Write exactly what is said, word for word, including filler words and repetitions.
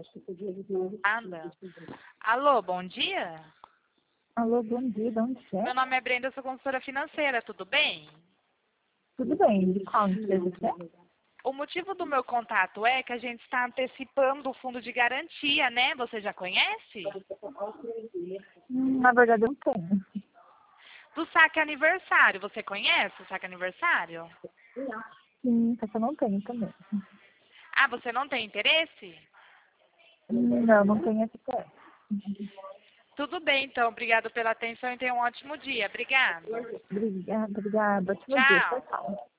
Anda. Alô, bom dia? Alô, bom dia, de onde você é? Meu nome é Brenda, eu sou consultora financeira, tudo bem? Tudo bem, de qual empresa você é? O motivo do meu contato é que a gente está antecipando o fundo de garantia, né? Você já conhece? Hum, Na verdade, eu não tenho. Do saque aniversário, você conhece o saque aniversário? Sim, só que eu não tenho também. Ah, você não tem interesse? Hum, Não, não tenho esse pé. Tudo bem, então. Obrigado pela atenção e tenha um ótimo dia. Obrigada. Obrigada, obrigada. Ótimo dia, Tchau. tchau, tchau.